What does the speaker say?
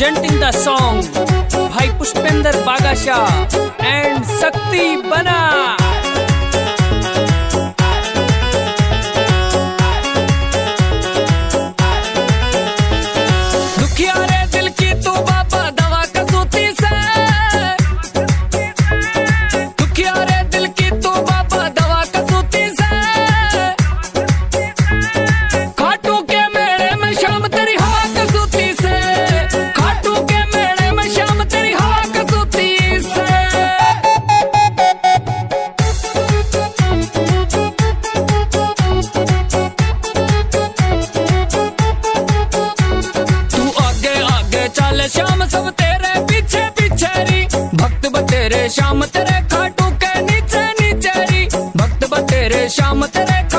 presenting the song भाई Pushpendra बागाशाह and शक्ति बना। दुखियारे दिल की तू बाबा दवा कसूती से, दुखियारे दिल की तू बाबा दवा कसूती से, खाटू के मेले में शाम तेरी हवा कसूती से, खाटू के मेले में शाम तेरी हवा कसूती से। तू आगे आगे चल शाम सब तेरे पीछे पीछे री, भक्त बतेरे शाम तेरे खाटू के नीचे नीचे री, भक्त बतेरे शाम तेरे